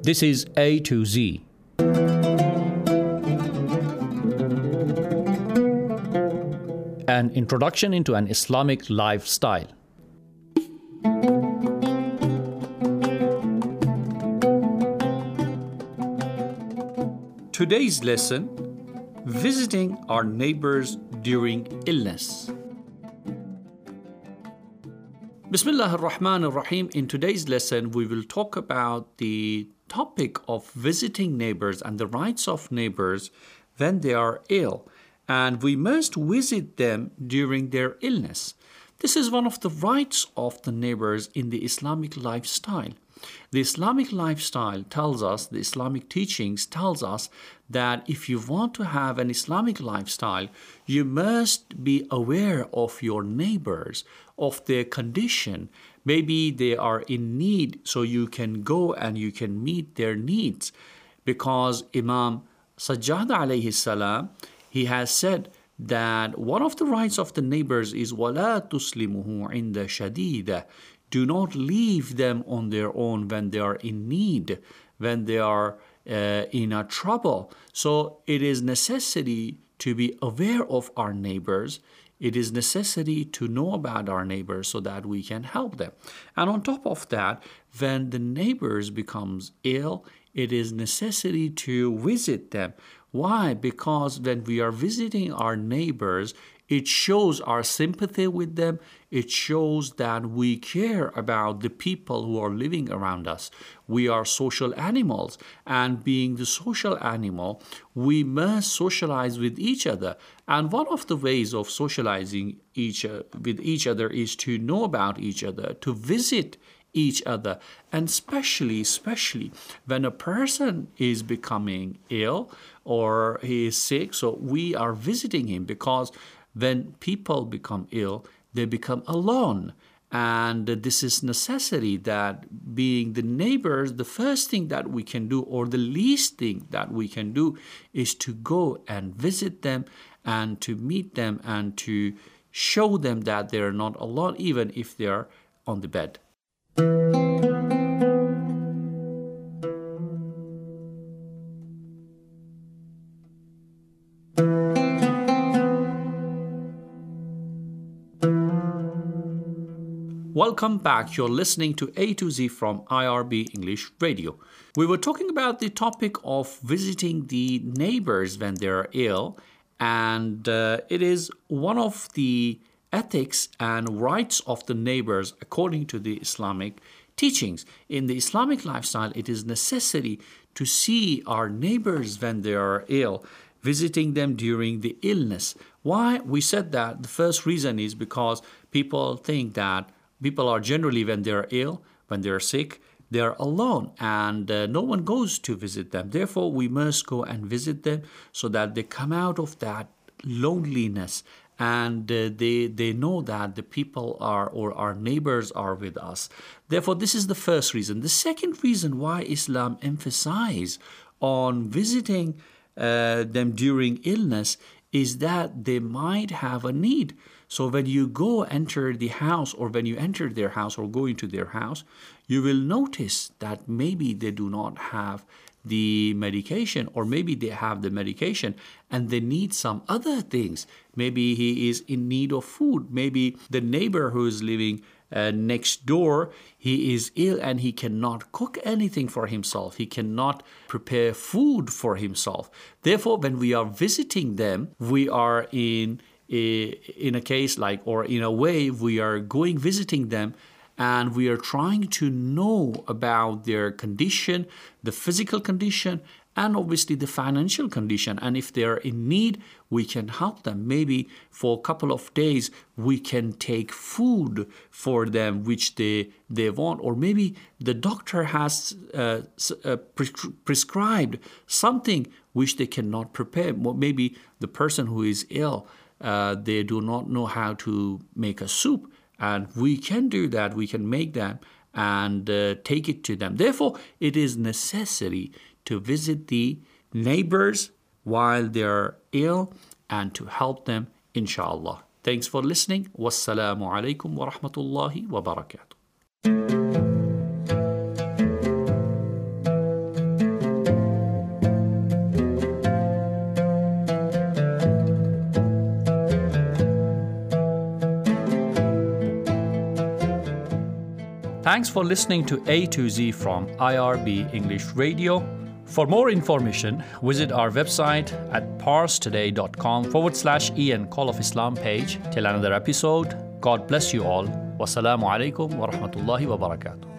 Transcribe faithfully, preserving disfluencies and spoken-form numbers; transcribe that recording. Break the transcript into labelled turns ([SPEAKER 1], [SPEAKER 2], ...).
[SPEAKER 1] This is A to Z. An introduction into an Islamic lifestyle. Today's lesson: visiting our neighbors during illness. Bismillah ar-Rahman ar-Rahim. In today's lesson, we will talk about the topic of visiting neighbors and the rights of neighbors when they are ill, and we must visit them during their illness. This is one of the rights of the neighbors in the Islamic lifestyle. The Islamic lifestyle tells us, the Islamic teachings tells us that if you want to have an Islamic lifestyle, you must be aware of your neighbors, of their condition. Maybe they are in need, so you can go and you can meet their needs. Because Imam Sajjad alayhi salam, he has said that one of the rights of the neighbors is وَلَا تُسْلِمُهُ عِنْدَ شَدِيدَ. Do not leave them on their own when they are in need, when they are uh, in a trouble. So it is necessity to be aware of our neighbors. It is necessity to know about our neighbors so that we can help them. And on top of that, when the neighbors becomes ill, it is necessity to visit them. Why? Because when we are visiting our neighbors, it shows our sympathy with them. It shows that we care about the people who are living around us. We are social animals, and being the social animal, we must socialize with each other. And one of the ways of socializing each uh, with each other is to know about each other, to visit each other, and especially, especially when a person is becoming ill or he is sick, so we are visiting him, because when people become ill, they become alone. And this is necessity that being the neighbors, the first thing that we can do, or the least thing that we can do, is to go and visit them and to meet them and to show them that they are not alone, even if they are on the bed. Welcome back. You're listening to A to Z from I R B English Radio. We were talking about the topic of visiting the neighbors when they're ill, and uh, it is one of the ethics and rights of the neighbors according to the Islamic teachings. In the Islamic lifestyle, it is necessary to see our neighbors when they are ill, visiting them during the illness. Why? We said that the first reason is because people think that people are generally, when they're ill, when they're sick, they're alone, and uh, no one goes to visit them. Therefore, we must go and visit them so that they come out of that loneliness, and uh, they they know that the people are, or our neighbors are with us. Therefore, this is the first reason. The second reason why Islam emphasizes on visiting uh, them during illness is that they might have a need. So when you go enter the house, or when you enter their house or go into their house, you will notice that maybe they do not have the medication, or maybe they have the medication and they need some other things. Maybe he is in need of food. Maybe the neighbor who is living uh, next door, he is ill and he cannot cook anything for himself. He cannot prepare food for himself. Therefore, when we are visiting them, we are in in a case like, or in a way, we are going visiting them, and we are trying to know about their condition, the physical condition, and obviously the financial condition. And if they're in need, we can help them. Maybe for a couple of days, we can take food for them, which they, they want. Or maybe the doctor has uh, uh, pre- prescribed something which they cannot prepare. Maybe the person who is ill, Uh, they do not know how to make a soup, and we can do that. We can make that and uh, take it to them. Therefore, it is necessary to visit the neighbors while they are ill and to help them, inshallah. Thanks for listening. Wassalamu alaikum wa rahmatullahi wa barakatuh. Thanks for listening to A to Z from I R B English Radio. For more information, visit our website at parstoday.com forward slash Ian Call of Islam page. Till another episode, God bless you all. Wassalamu alaikum wa rahmatullahi wa barakatuh.